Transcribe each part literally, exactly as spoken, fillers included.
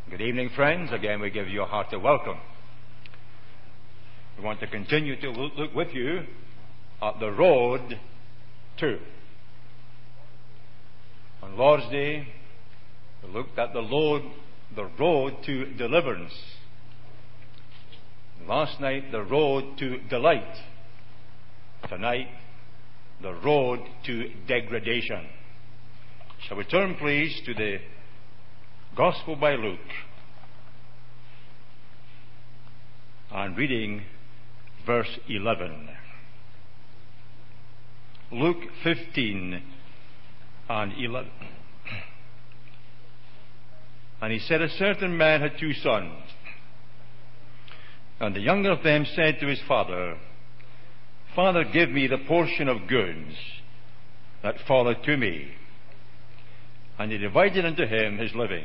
Good evening, friends. Again, we give you a hearty welcome. We want to continue to look with you at the road to. On Lord's Day, we looked at the road, the road to deliverance. Last night, the road to delight. Tonight, the road to degradation. Shall we turn, please, to the Gospel by Luke, and reading verse eleven. Luke fifteen and eleven. And he said, a certain man had two sons, and the younger of them said to his father, Father, give me the portion of goods that falleth to me. And he divided unto him his living.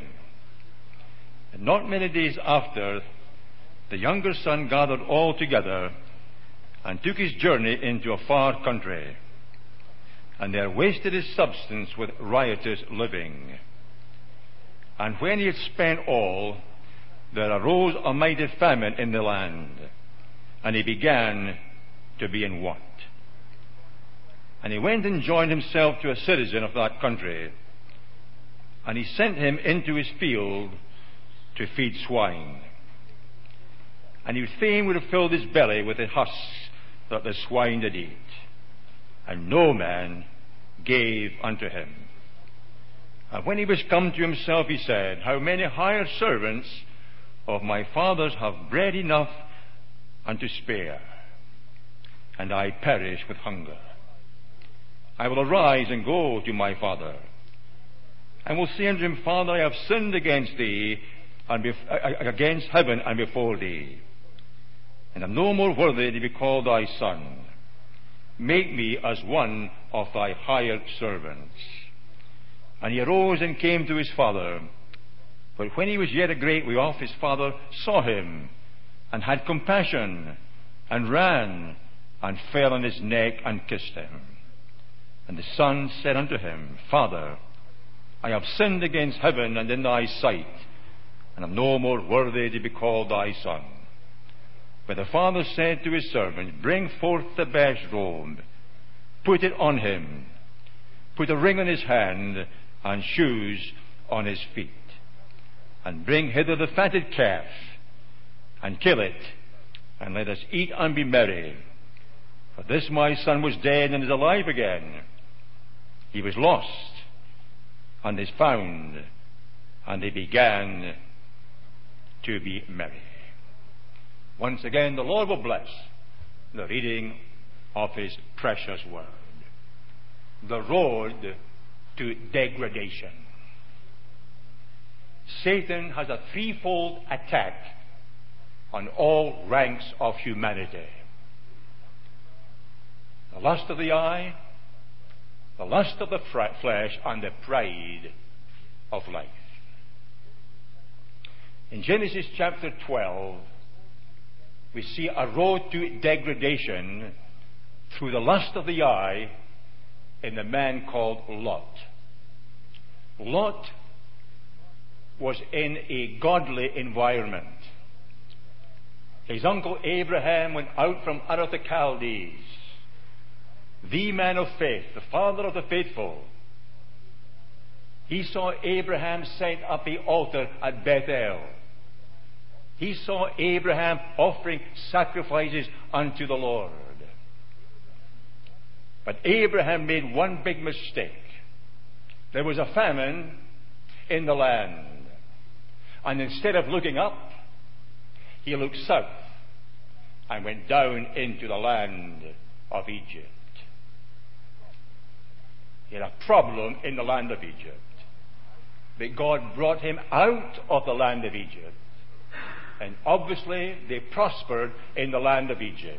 And not many days after, the younger son gathered all together, and took his journey into a far country, and there wasted his substance with riotous living. And when he had spent all, there arose a mighty famine in the land, and he began to be in want. And he went and joined himself to a citizen of that country, and he sent him into his field to feed swine. And he would fain would have filled his belly with the husks that the swine did eat. And no man gave unto him. And when he was come to himself, he said, How many hired servants of my father's have bread enough and to spare, and I perish with hunger. I will arise and go to my father, and will say unto him, Father, I have sinned against thee, and bef- against heaven and before thee, and am no more worthy to be called thy son. Make me as one of thy hired servants. And he arose and came to his father. But when he was yet a great way off, his father saw him, and had compassion, and ran, and fell on his neck, and kissed him. And the son said unto him, Father, I have sinned against heaven and in thy sight, and am no more worthy to be called thy son. But the father said to his servant, Bring forth the best robe, put it on him, put a ring on his hand, and shoes on his feet, and bring hither the fatted calf, and kill it, and let us eat and be merry. For this my son was dead and is alive again. He was lost and is found, and they began to be merry. Once again, the Lord will bless the reading of His precious word. The road to degradation. Satan has a threefold attack on all ranks of humanity. The lust of the eye, the lust of the flesh, and the pride of life. In Genesis chapter twelve, we see a road to degradation through the lust of the eye in the man called Lot. Lot was in a godly environment. His uncle Abraham went out from Ur of the Chaldees, the man of faith, the father of the faithful. He saw Abraham set up the altar at Bethel. He saw Abraham offering sacrifices unto the Lord. But Abraham made one big mistake. There was a famine in the land. And instead of looking up, he looked south and went down into the land of Egypt. He had a problem in the land of Egypt. But God brought him out of the land of Egypt. And obviously they prospered in the land of Egypt.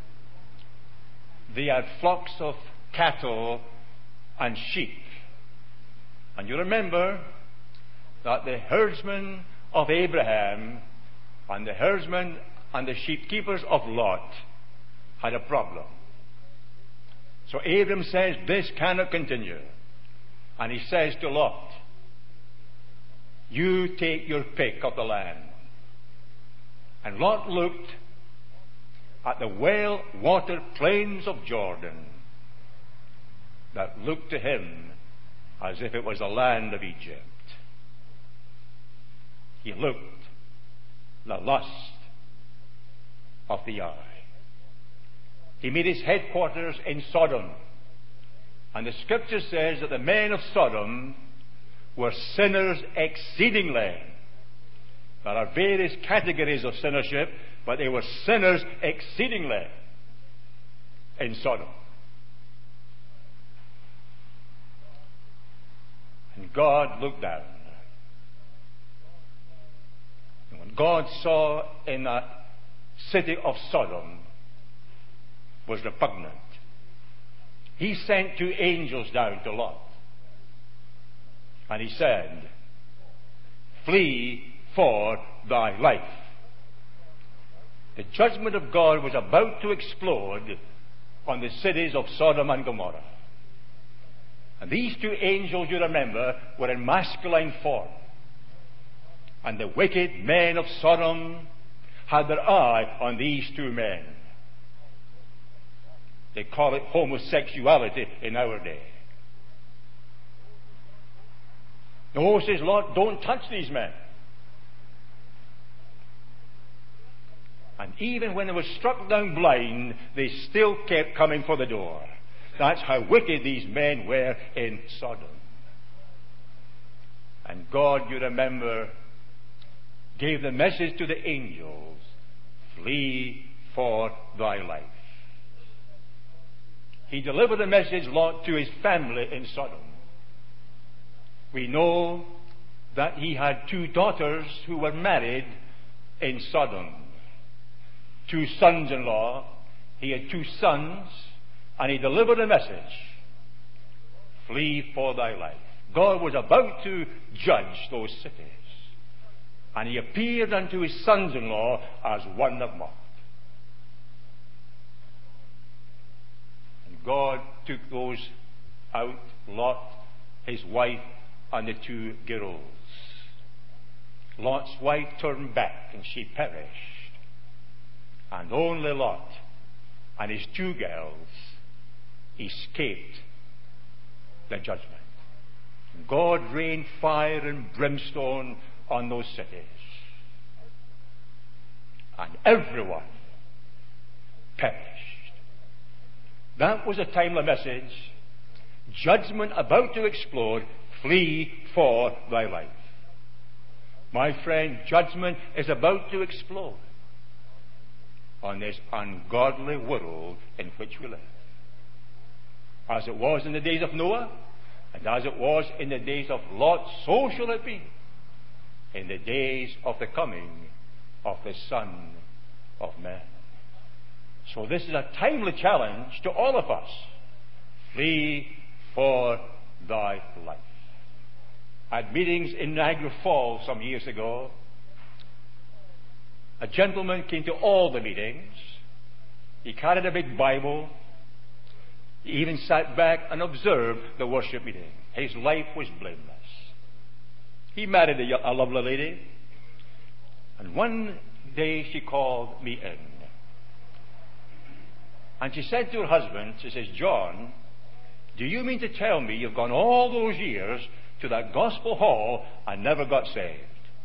They had flocks of cattle and sheep. And you remember that the herdsmen of Abraham and the herdsmen and the sheep keepers of Lot had a problem. So Abram says, this cannot continue. And he says to Lot, You take your pick of the land. And Lot looked at the well-watered plains of Jordan that looked to him as if it was the land of Egypt. He looked the lust of the eye. He made his headquarters in Sodom. And the scripture says that the men of Sodom were sinners exceedingly. There are various categories of sinnership, but they were sinners exceedingly in Sodom. And God looked down. And when God saw in that city of Sodom was repugnant, He sent two angels down to Lot. And He said, "Flee for thy life." The judgment of God was about to explode on the cities of Sodom and Gomorrah. And these two angels, you remember, were in masculine form. And the wicked men of Sodom had their eye on these two men. They call it homosexuality in our day. No, says Lot, don't touch these men. And even when they were struck down blind, they still kept coming for the door. That's how wicked these men were in Sodom. And God, you remember, gave the message to the angels, "Flee for thy life." He delivered the message, Lot, to his family in Sodom. We know that he had two daughters who were married in Sodom. Two sons-in-law. He had two sons, and he delivered a message, "Flee for thy life." God was about to judge those cities. And he appeared unto his sons-in-law as one that mocked. And God took those out, Lot, his wife, and the two girls. Lot's wife turned back and she perished. And only Lot and his two girls escaped the judgment. And God rained fire and brimstone on those cities. And everyone perished. That was a timely message. Judgment about to explode. Flee for thy life. My friend, judgment is about to explode on this ungodly world in which we live. As it was in the days of Noah, and as it was in the days of Lot, so shall it be in the days of the coming of the Son of Man. So this is a timely challenge to all of us. Flee for thy life. At meetings in Niagara Falls some years ago, a gentleman came to all the meetings. He carried a big Bible. He even sat back and observed the worship meeting. His life was blameless. He married a, a lovely lady. And one day she called me in. And she said to her husband, she says, "John, do you mean to tell me you've gone all those years to that gospel hall and never got saved?"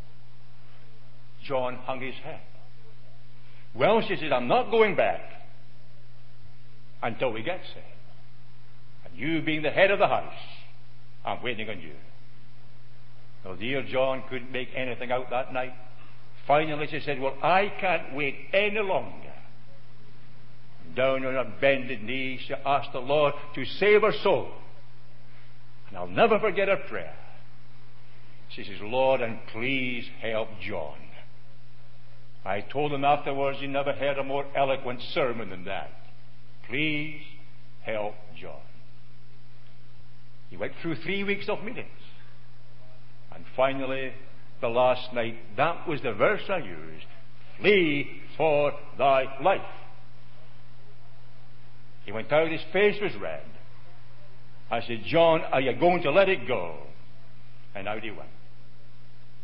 John hung his head. "Well," she said, "I'm not going back until we get saved. And you being the head of the house, I'm waiting on you." Well, dear John couldn't make anything out that night. Finally, she said, "Well, I can't wait any longer." Down on her bended knee, she asked the Lord to save her soul. And I'll never forget her prayer. She says, "Lord, and please help John." I told him afterwards he never heard a more eloquent sermon than that. Please help John. He went through three weeks of meetings. And finally, the last night, that was the verse I used. Flee for thy life. He went out, his face was red. I said, "John, are you going to let it go?" And out he went.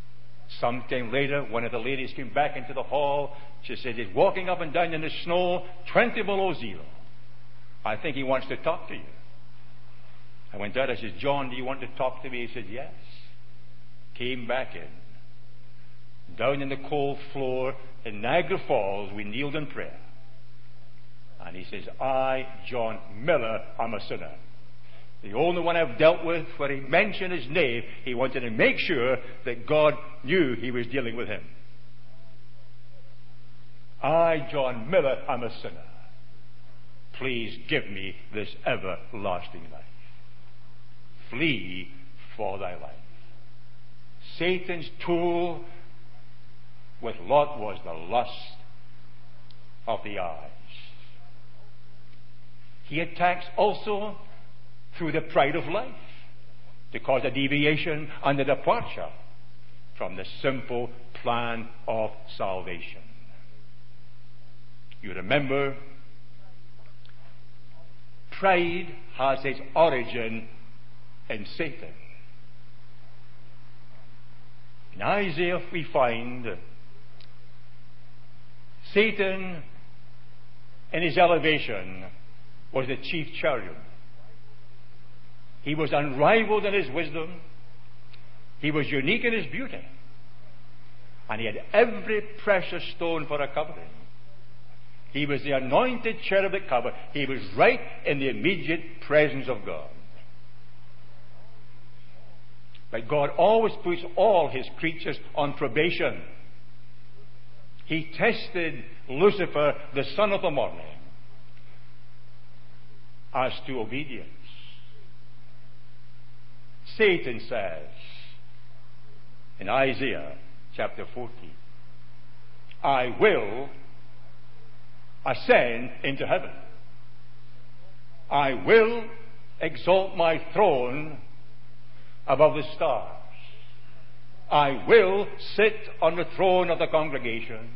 Sometime later, one of the ladies came back into the hall. She said, he's walking up and down in the snow, twenty below zero. I think he wants to talk to you. I went out. I said, John, do you want to talk to me? He said, yes. Came back in. Down in the cold floor in Niagara Falls, we kneeled in prayer. And he says, I, John Miller, am a sinner. The only one I've dealt with where he mentioned his name, he wanted to make sure that God knew he was dealing with him. I, John Miller, am a sinner. Please give me this everlasting life. Flee for thy life. Satan's tool with Lot was the lust of the eyes. He attacks also through the pride of life to cause a deviation and a departure from the simple plan of salvation. You remember, pride has its origin in Satan. In Isaiah we find Satan in his elevation was the chief cherub. He was unrivaled in his wisdom. He was unique in his beauty. And he had every precious stone for a covering. He was the anointed cherub that covered. He was right in the immediate presence of God. But God always puts all his creatures on probation. He tested Lucifer, the son of the morning, as to obedience. Satan says in Isaiah chapter fourteen, I will ascend into heaven. I will exalt my throne above the stars. I will sit on the throne of the congregation.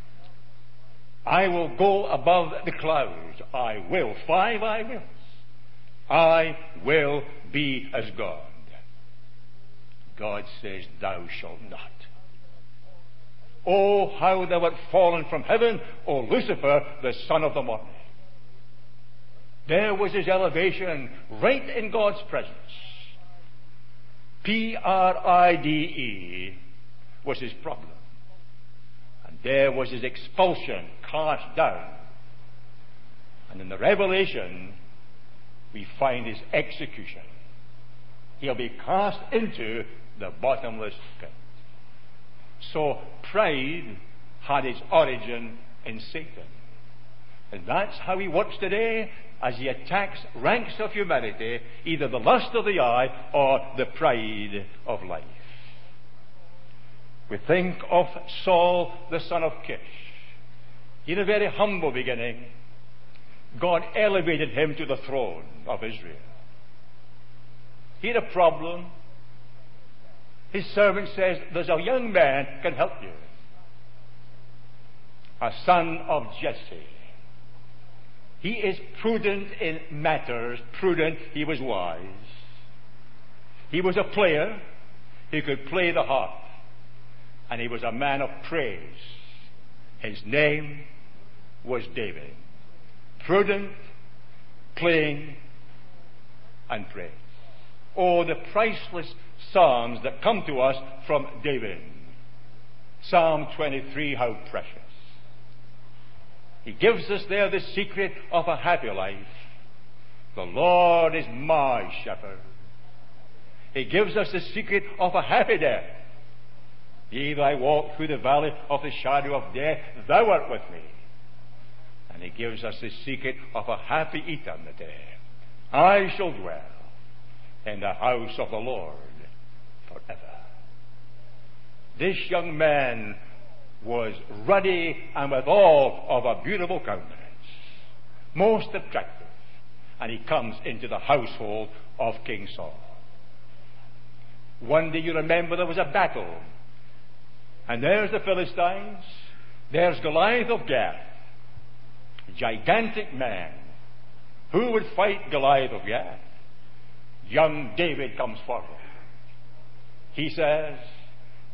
I will go above the clouds. I will. Five I wills. I will be as God. God says, thou shalt not. Oh, how thou art fallen from heaven, O Lucifer, the son of the morning. There was his elevation right in God's presence. P R I D E was his problem. And there was his expulsion, cast down. And in the Revelation, we find his execution. He'll be cast into the bottomless pit. So pride had its origin in Satan. And that's how he works today as he attacks ranks of humanity, either the lust of the eye or the pride of life. We think of Saul, the son of Kish. He had a very humble beginning. God elevated him to the throne of Israel. He had a problem. His servant says, there's a young man can help you. A son of Jesse. He is prudent in matters. Prudent, he was wise. He was a player. He could play the harp. And he was a man of praise. His name was David. Prudent, playing, and praise. Oh, the priceless psalms that come to us from David. Psalm twenty-three, how precious. He gives us there the secret of a happy life. The Lord is my shepherd. He gives us the secret of a happy death. Yea, though I walk through the valley of the shadow of death, thou art with me. And he gives us the secret of a happy eternity. I shall dwell in the house of the Lord forever. This young man was ruddy and withal of a beautiful countenance, most attractive, and he comes into the household of King Saul. One day, you remember, there was a battle, and there's the Philistines, there's Goliath of Gath, a gigantic man. Who would fight Goliath of Gath? Young David comes forward. He says,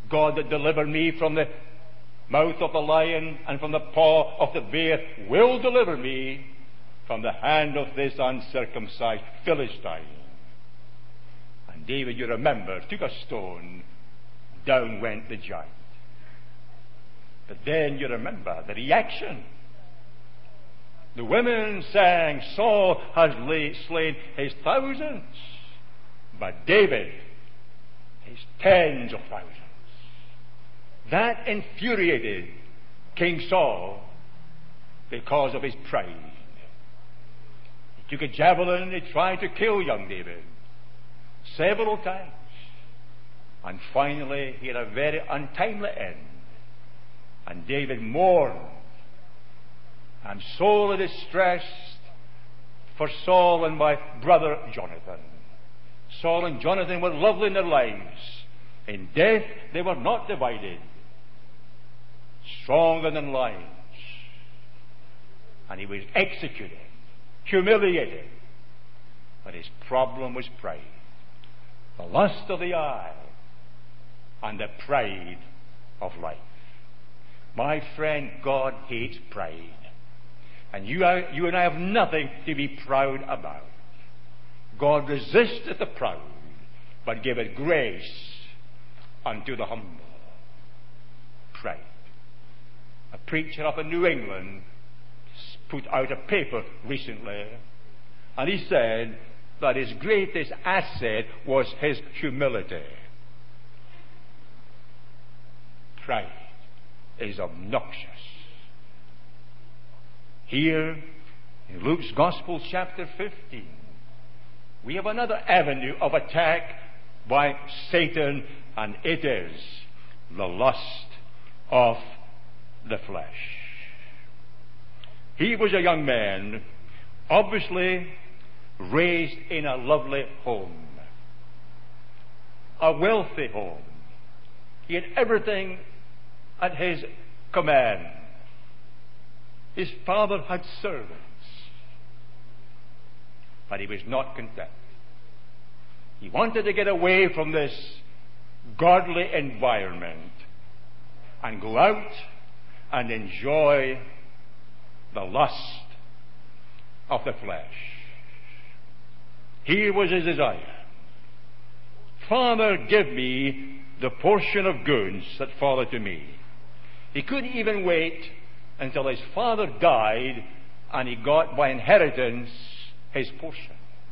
God that delivered me from the mouth of the lion and from the paw of the bear will deliver me from the hand of this uncircumcised Philistine. And David, you remember, took a stone, down went the giant. But then you remember the reaction. The women sang, Saul has lay, slain his thousands, but David his tens of thousands. That infuriated King Saul because of his pride. He took a javelin, he tried to kill young David several times. And finally, he had a very untimely end. And David mourned and sorely distressed for Saul and my brother Jonathan. Saul and Jonathan were lovely in their lives. In death, they were not divided. Stronger than lions. And he was executed, humiliated. But his problem was pride. The lust of the eye and the pride of life. My friend, God hates pride. And you, are, you and I have nothing to be proud about. God resisteth the proud, but giveth grace unto the humble. Pride. A preacher up in New England put out a paper recently, and he said that his greatest asset was his humility. Pride is obnoxious. Here, in Luke's Gospel, chapter fifteen, we have another avenue of attack by Satan, and it is the lust of the flesh. He was a young man, obviously raised in a lovely home, a wealthy home. He had everything at his command. His father had servants, but he was not content. He wanted to get away from this godly environment and go out and enjoy the lust of the flesh. Here was his desire. Father, give me the portion of goods that falleth to me. He couldn't even wait until his father died and he got by inheritance his portion.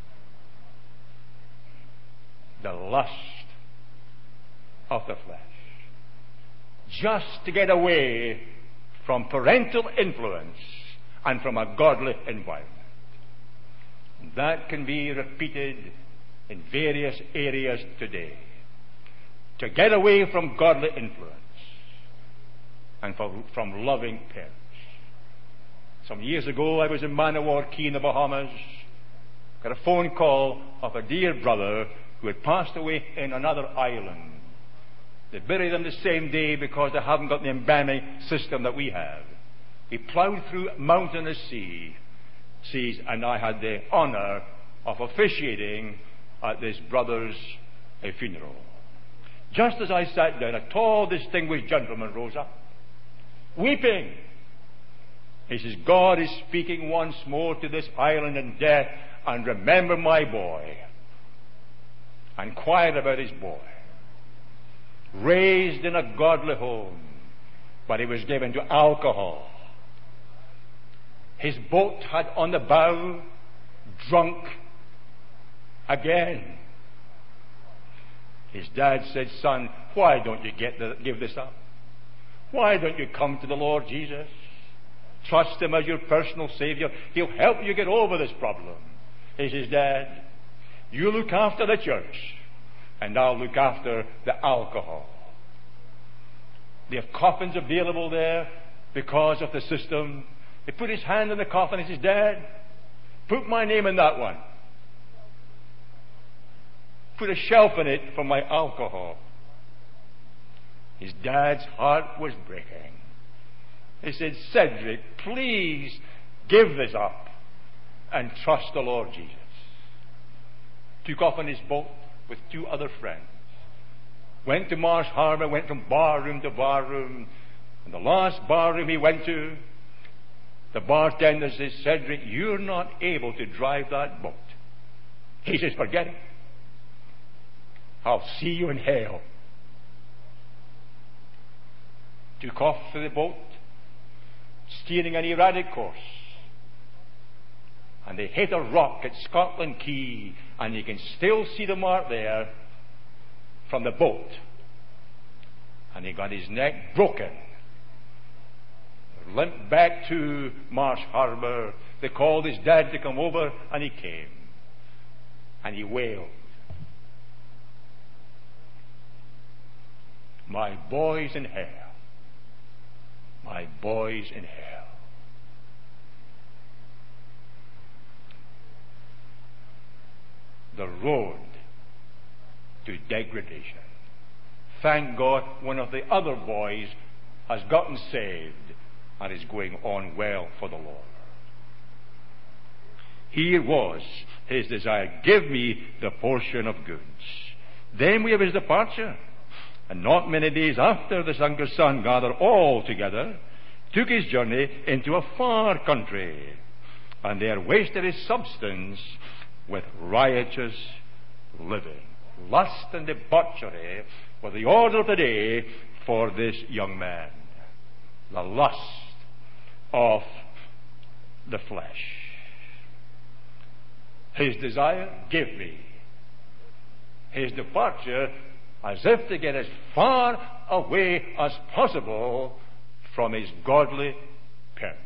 The lust of the flesh. Just to get away from parental influence and from a godly environment. That can be repeated in various areas today. To get away from godly influence and from, from loving parents. Some years ago, I was in Manawar Key in the Bahamas. Got a phone call of a dear brother who had passed away in another island. They buried him the same day because they haven't got the embalming system that we have. He ploughed through mountainous sea, seas, and I had the honor of officiating at this brother's uh, funeral. Just as I sat down, a tall, distinguished gentleman rose up, weeping. He says, God is speaking once more to this island in death, and remember my boy. And inquired about his boy. Raised in a godly home, but he was given to alcohol. His boat had on the bow, drunk again. His dad said, son, why don't you get the, give this up? Why don't you come to the Lord Jesus? Trust Him as your personal Savior. He'll help you get over this problem. He says, Dad, you look after the church, and I'll look after the alcohol. They have coffins available there because of the system. He put his hand in the coffin and he says, Dad, put my name in that one. Put a shelf in it for my alcohol. His dad's heart was breaking. He said, Cedric, please give this up and trust the Lord Jesus. Took off on his boat with two other friends. Went to Marsh Harbour, went from barroom to barroom. And the last barroom he went to, the bartender says, Cedric, you're not able to drive that boat. He says, forget it. I'll see you in hell. Took off to the boat, steering an erratic course. And they hit a rock at Scotland Quay, and you can still see the mark there from the boat. And he got his neck broken. Limped back to Marsh Harbour. They called his dad to come over, and he came. And he wailed, my boy's in hell. My boy's in hell. The road to degradation. Thank God one of the other boys has gotten saved and is going on well for the Lord. Here was his desire. Give me the portion of goods. Then we have his departure. And not many days after, the younger son gathered all together, took his journey into a far country, and there wasted his substance with riotous living. Lust and debauchery were the order of the day for this young man. The lust of the flesh. His desire, give me. His departure, as if to get as far away as possible from his godly parents.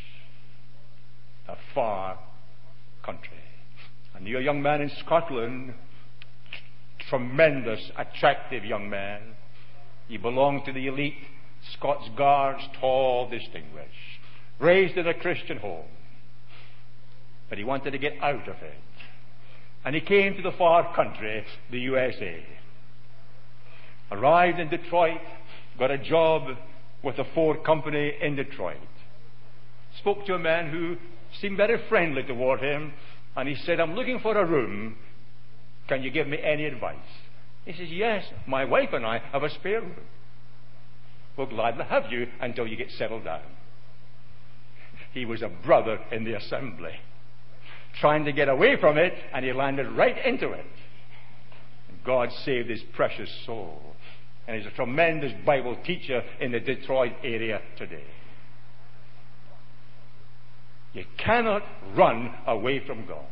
A far country. I knew a young man in Scotland, tremendous, attractive young man. He belonged to the elite Scots Guards, tall, distinguished. Raised in a Christian home. But he wanted to get out of it. And he came to the far country, the U S A. Arrived in Detroit, got a job with the Ford Company in Detroit. Spoke to a man who seemed very friendly toward him, and he said, I'm looking for a room. Can you give me any advice? He says, yes, my wife and I have a spare room. We'll gladly have you until you get settled down. He was a brother in the assembly, trying to get away from it, and he landed right into it. God saved his precious soul. And he's a tremendous Bible teacher in the Detroit area today. You cannot run away from God.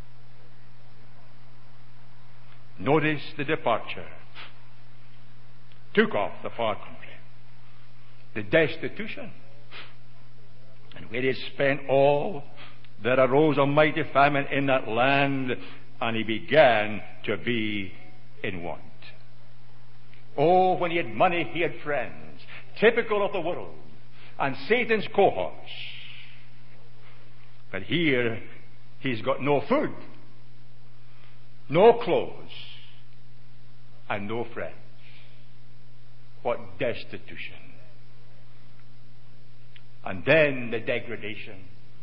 Notice the departure. Took off the far country. The destitution. And where he had spent all, there arose a mighty famine in that land, and he began to be in want. Oh, when he had money, he had friends, typical of the world, and Satan's cohorts. But here, he's got no food, no clothes, and no friends. What destitution. And then the degradation.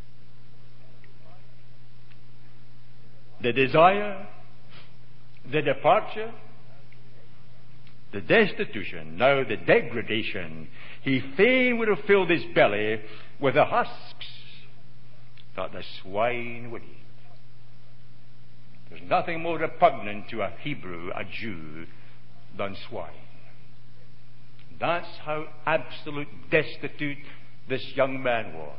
The desire, the departure, the destitution, now the degradation. He fain would have filled his belly with the husks that the swine would eat. There's nothing more repugnant to a Hebrew, a Jew, than swine. That's how absolute destitute this young man was.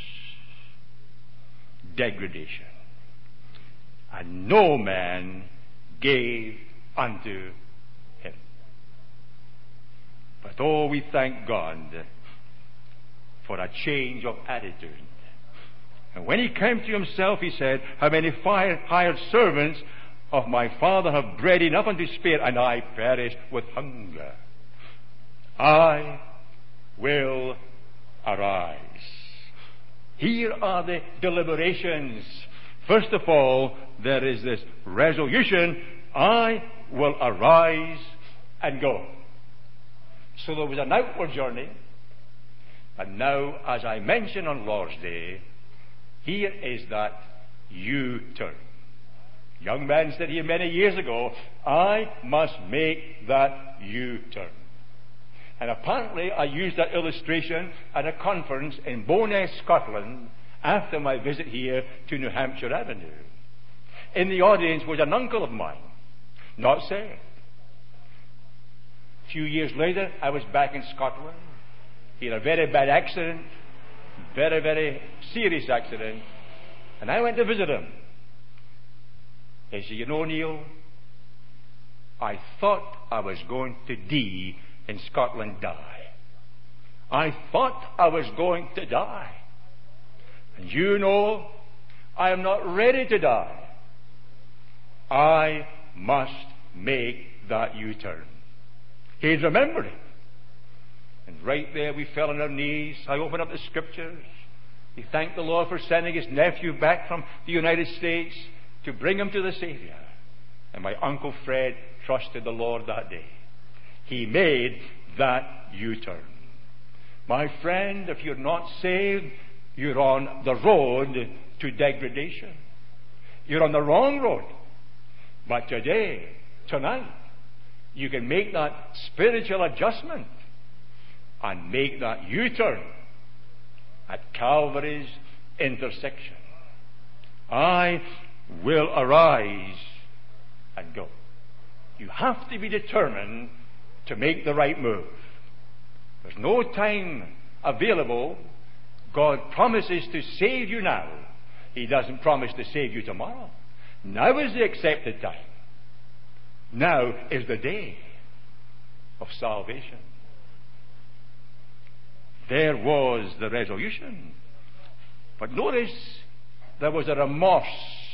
Degradation. And no man gave unto him. But oh, we thank God for a change of attitude. And when he came to himself, he said, how many hired servants of my father have bread enough and to spare, and I perish with hunger. I will arise. Here are the deliberations. First of all, there is this resolution, I will arise and go. So there was an outward journey, and now, as I mentioned on Lord's Day, here is that U-turn. Young man said here many years ago, I must make that U-turn. And apparently I used that illustration at a conference in Bowness, Scotland, after my visit here to New Hampshire Avenue. In the audience was an uncle of mine, not saved. A few years later, I was back in Scotland. He had a very bad accident, very, very serious accident, and I went to visit him. He said, you know, Neil, I thought I was going to die in Scotland die. I thought I was going to die. And you know, I am not ready to die. I must make that U-turn. He'd remembered it. And right there we fell on our knees. I opened up the Scriptures. We thanked the Lord for sending his nephew back from the United States to bring him to the Savior. And my Uncle Fred trusted the Lord that day. He made that U-turn. My friend, if you're not saved, you're on the road to degradation. You're on the wrong road. But today, tonight, you can make that spiritual adjustment and make that U-turn at Calvary's intersection. I will arise and go. You have to be determined to make the right move. There's no time available. God promises to save you now. He doesn't promise to save you tomorrow. Now is the accepted time. Now is the day of salvation. There was the resolution. But notice there was a remorse.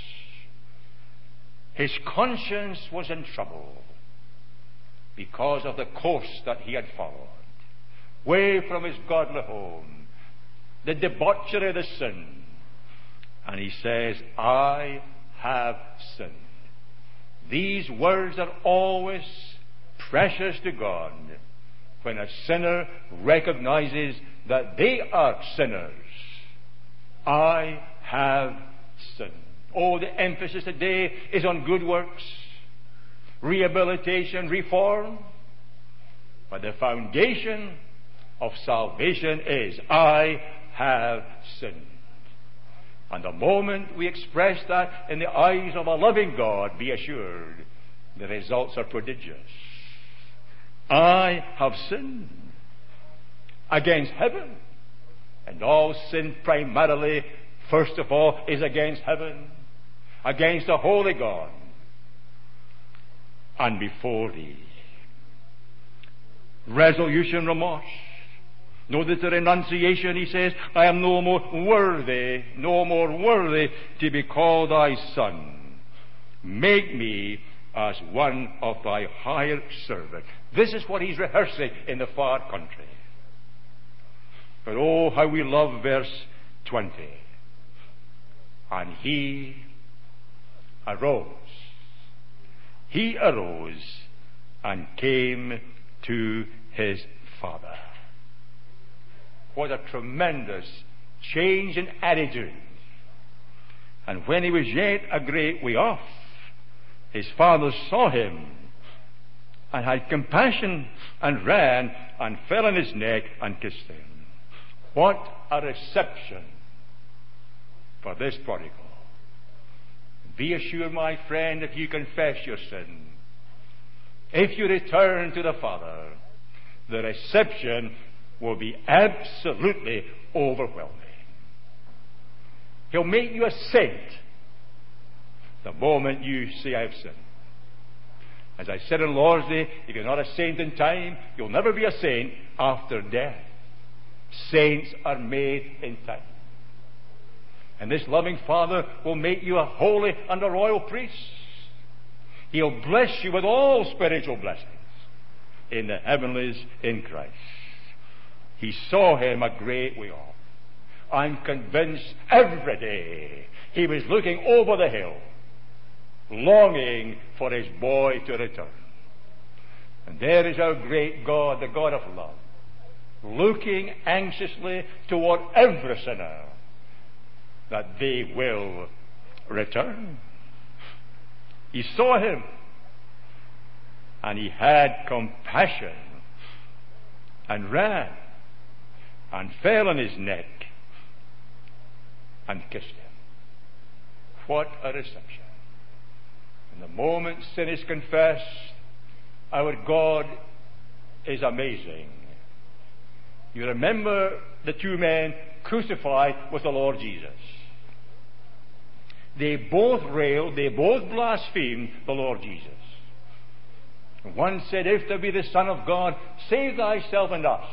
His conscience was in trouble because of the course that he had followed. Way from his godly home, the debauchery of the sin. And he says, I have sinned. These words are always precious to God when a sinner recognizes that they are sinners. I have sinned. Oh, the emphasis today is on good works, rehabilitation, reform. But the foundation of salvation is, I have sinned. And the moment we express that in the eyes of a loving God, be assured, the results are prodigious. I have sinned against heaven. And all sin primarily, first of all, is against heaven, against the holy God, and before thee. Resolution, remorse. Notice the renunciation. He says, I am no more worthy, no more worthy to be called thy son. Make me as one of thy hired servants. This is what he's rehearsing in the far country. But oh, how we love verse twenty. And he arose. He arose and came to his father. What a tremendous change in attitude. And when he was yet a great way off, his father saw him and had compassion and ran and fell on his neck and kissed him. What a reception for this prodigal. Be assured, my friend, if you confess your sin, if you return to the Father, the reception will be absolutely overwhelming. He'll make you a saint the moment you say, I've sinned. As I said on Lord's Day, if you're not a saint in time, you'll never be a saint after death. Saints are made in time. And this loving Father will make you a holy and a royal priest. He'll bless you with all spiritual blessings in the heavenlies in Christ. He saw him a great way off. I'm convinced every day he was looking over the hill, longing for his boy to return. And there is our great God, the God of love, looking anxiously toward every sinner that they will return. He saw him, and he had compassion, and ran, and fell on his neck, and kissed him. What a reception. And the moment sin is confessed, our God is amazing. You remember the two men crucified with the Lord Jesus. They both railed, they both blasphemed the Lord Jesus. One said, "If thou be the Son of God, save thyself and us."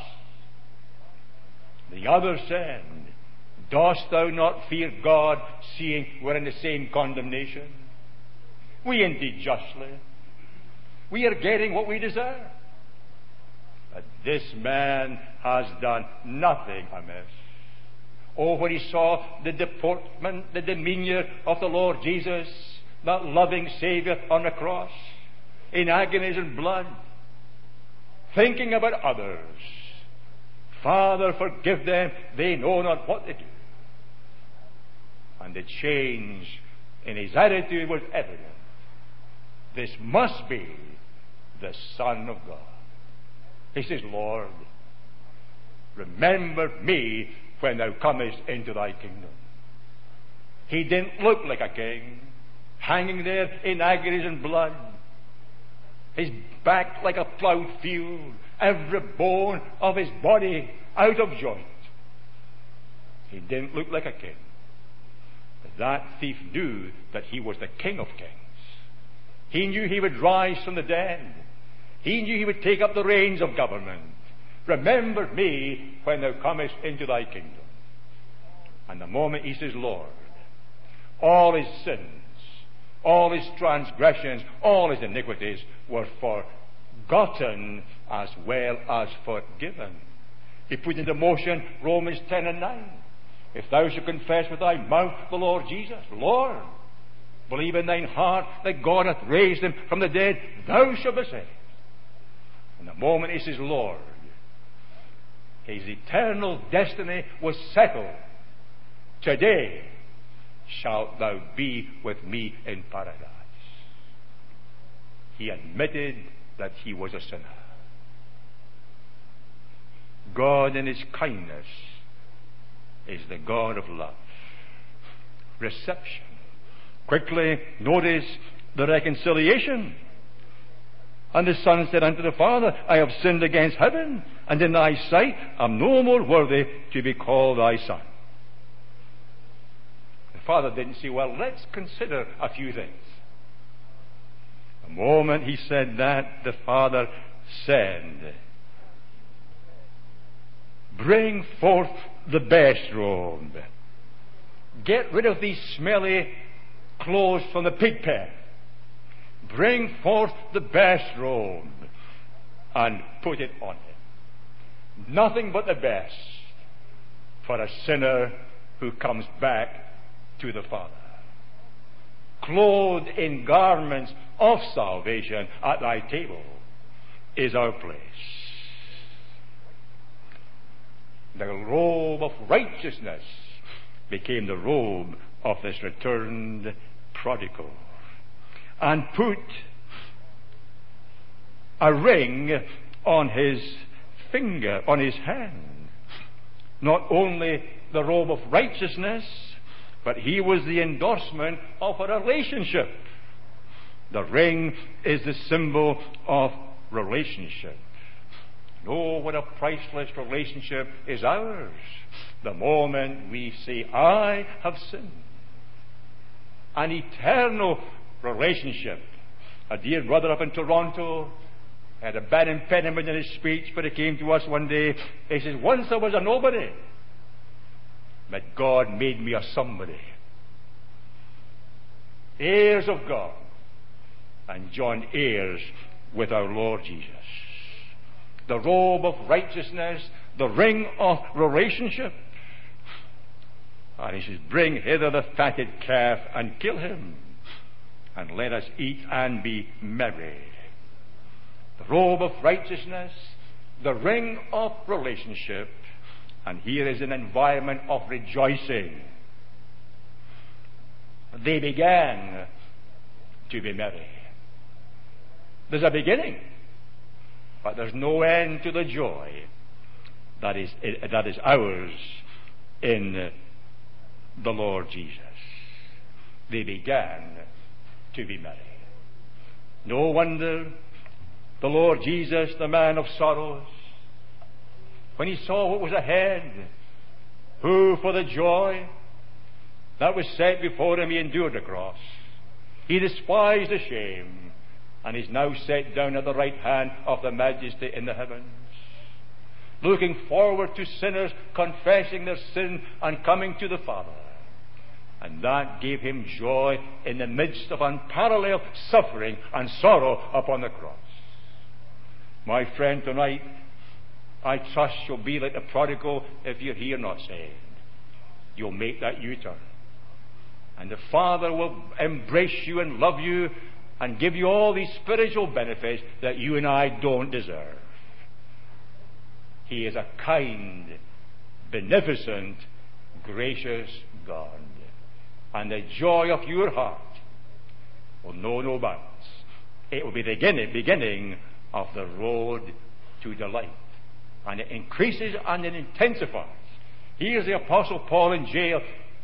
The other said, "Dost thou not fear God, seeing we're in the same condemnation? We indeed justly. We are getting what we deserve. But this man has done nothing amiss." Oh, when he saw the deportment, the demeanor of the Lord Jesus, that loving Savior on the cross, in agonies and blood, thinking about others, "Father, forgive them, they know not what they do." And the change in his attitude was evident. This must be the Son of God. He says, "Lord, remember me when thou comest into thy kingdom." He didn't look like a king, hanging there in agonies and blood, his back like a ploughed field, every bone of his body out of joint. He didn't look like a king. But that thief knew that he was the King of Kings. He knew he would rise from the dead. He knew he would take up the reins of government. "Remember me when thou comest into thy kingdom." And the moment he says, "Lord," all his sins, all his transgressions, all his iniquities were forgotten as well as forgiven. He put into motion Romans ten and nine. "If thou shalt confess with thy mouth the Lord Jesus, Lord, believe in thine heart that God hath raised him from the dead, thou shalt be saved." And the moment he says, "Lord," his eternal destiny was settled. "Today shalt thou be with me in paradise." He admitted that he was a sinner. God in his kindness is the God of love. Reception. Quickly notice the reconciliation. "And the Son said unto the Father, I have sinned against heaven, and in thy sight am no more worthy to be called thy son." The Father didn't say, "Well, let's consider a few things." The moment he said that, the Father said, "Bring forth the best robe. Get rid of these smelly clothes from the pig pen. Bring forth the best robe and put it on him." Nothing but the best for a sinner who comes back to the Father. Clothed in garments of salvation at thy table is our place. The robe of righteousness became the robe of this returned prodigal, and put a ring on his finger, on his hand. Not only the robe of righteousness, but he was the endorsement of a relationship. The ring is the symbol of relationship. Oh, what a priceless relationship is ours. The moment we say, "I have sinned." An eternal relationship. A dear brother up in Toronto had a bad impediment in his speech, but he came to us one day. He says, "Once I was a nobody, but God made me a somebody." Heirs of God, and joined heirs with our Lord Jesus. The robe of righteousness, the ring of relationship. And he says, "Bring hither the fatted calf and kill him, and let us eat and be merry." The robe of righteousness, the ring of relationship, and here is an environment of rejoicing. They began to be merry. There's a beginning, but there's no end to the joy that is, that is ours in the Lord Jesus. They began to be merry. No wonder the Lord Jesus, the man of sorrows, when he saw what was ahead, who for the joy that was set before him he endured the cross, he despised the shame, and is now set down at the right hand of the Majesty in the heavens, looking forward to sinners confessing their sin and coming to the Father. And that gave him joy in the midst of unparalleled suffering and sorrow upon the cross. My friend, tonight, I trust you'll be like the prodigal if you're here not saved. You'll make that U-turn. And the Father will embrace you and love you and give you all these spiritual benefits that you and I don't deserve. He is a kind, beneficent, gracious God. And the joy of your heart will know no bounds. It will be the beginning, beginning of the road to delight. And it increases and it intensifies. Here's the Apostle Paul in jail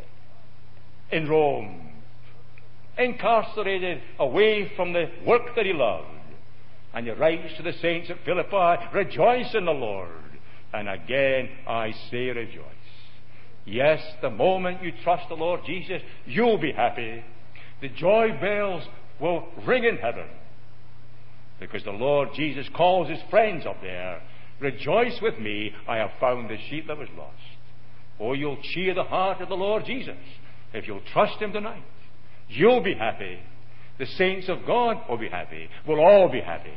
in Rome, incarcerated away from the work that he loved. And he writes to the saints at Philippi, rejoice in the Lord. And again I say rejoice. Yes, the moment you trust the Lord Jesus, you'll be happy. The joy bells will ring in heaven. Because the Lord Jesus calls his friends up there, rejoice with me, I have found the sheep that was lost. Oh, you'll cheer the heart of the Lord Jesus if you'll trust him tonight. You'll be happy. The saints of God will be happy. We'll all be happy.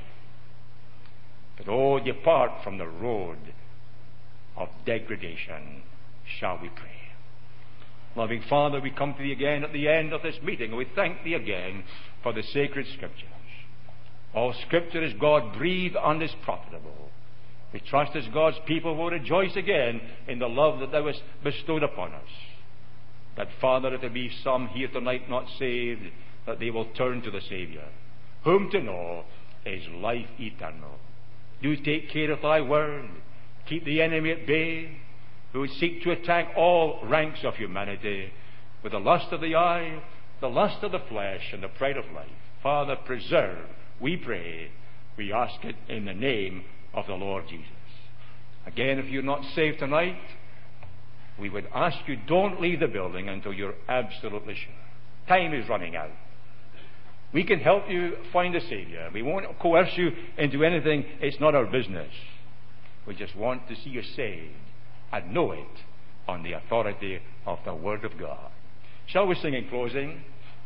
But oh, depart from the road of degradation, shall we pray. Loving Father, we come to thee again at the end of this meeting, and we thank thee again for the sacred Scriptures. All Scripture is God-breathed and is profitable. We trust as God's people will rejoice again in the love that thou hast bestowed upon us. That, Father, if there be some here tonight not saved, that they will turn to the Saviour, whom to know is life eternal. Do take care of thy word. Keep the enemy at bay, who would seek to attack all ranks of humanity with the lust of the eye, the lust of the flesh, and the pride of life. Father, preserve, we pray. We ask it in the name of the Lord Jesus. Again, if you're not saved tonight, we would ask you, don't leave the building until you're absolutely sure. Time is running out. We can help you find a Saviour. We won't coerce you into anything. It's not our business. We just want to see you saved and know it on the authority of the Word of God. Shall we sing in closing?